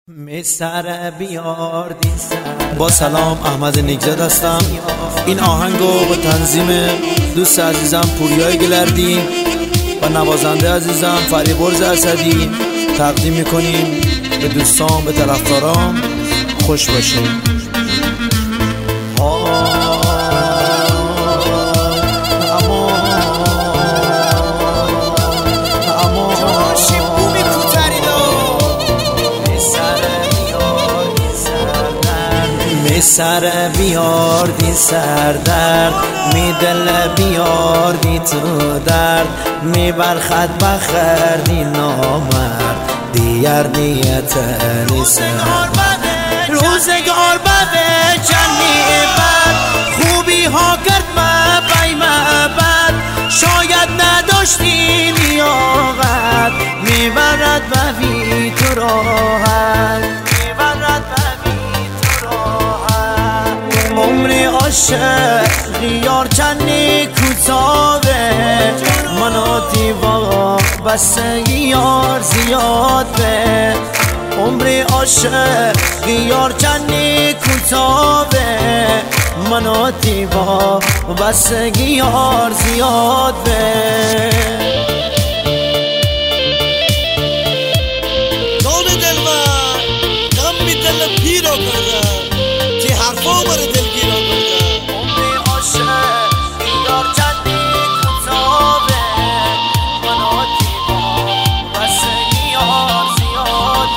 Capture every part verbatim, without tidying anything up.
مسر بیار دی سر. با سلام، احمد نیکزاد هستم. این آهنگو با تنظیم دوست عزیزم پوریای گلردی و نوازنده عزیزم فریبرز اسدی تقدیم میکنیم به دوستان، به طرفدارام. خوش باشین. سر بیار دی سر درد، می دل بیار دی تو درد، می برخد بخردی نامرد دیار دیت نیسر روزگار بده جنی بد، خوبی ها کرد ما بی بد، شاید نداشتی لیاقت، می برد ببی تو راحت، می برد عمری عاشق یار چندی کوتاهه، منو دیوا بستگی یار زیاد به. عمری عاشق یار چندی کوتاهه، منو دیوا بستگی یار زیاد به. دون دلبر غم می دل پیرو کرده، تی حرفا بر دلگیرا کرده. عمری عاشق یار چندی کوتاهه، منو دیوا بستگی یار زیاد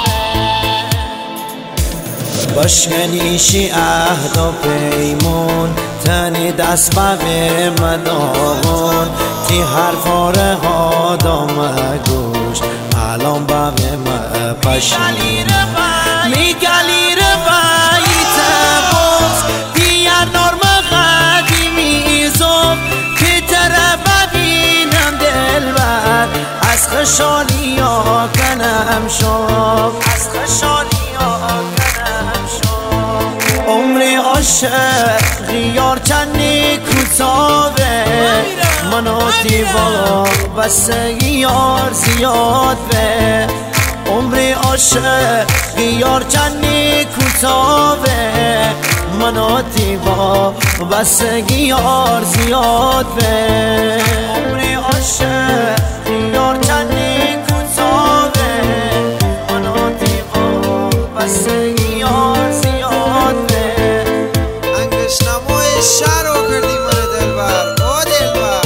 به. بشکنیشی عهد و پیمون، تنی دست به مداغون، تی حرفا ها دامه گوش الان به من پشون می گلی رو بایت باز دیار نرم قدیمی زم که تره ببینم دل بر از خشالی ها کنم شب، از خشالی ها کنم شب. عمری عاشق یار چندی کوتاهه، منو دیوا بستگی یار زیاد به. عمری عاشق یار چندی کوتاهه، منو دیوا بستگی یار زیاد به. عمری عاشق یار چندی کوتاهه، منو دیوا بستگی یار زیاد به. انگش نمای شهر رو کردی من دلبر، او دلبر.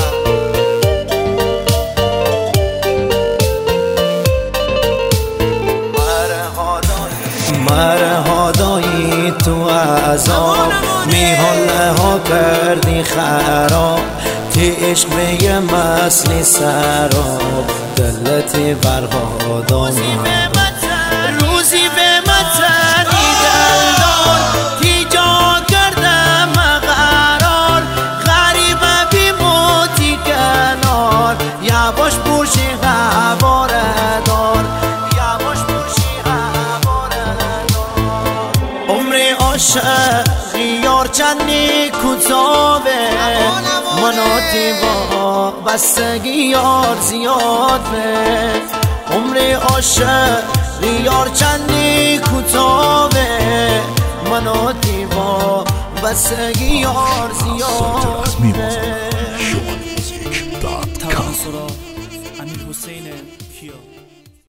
مرهادایی تو عذاب، میحاله ها کردی خراب، تی عشق به یه مسلی سراب، دلتی برهادانی روزی به متنی دلدار، تی جا کردم قرار، غریبه بی موتی کنار، یواش بوشی هواره دار، یواش بوشی هواره دار. عمری عاشق یار چندی کوتاهه، منو دیوا بستگی یار زیاد به. عمری عاشق یار چندی کوتاهه، منو دیوا بستگی یار زیاد به.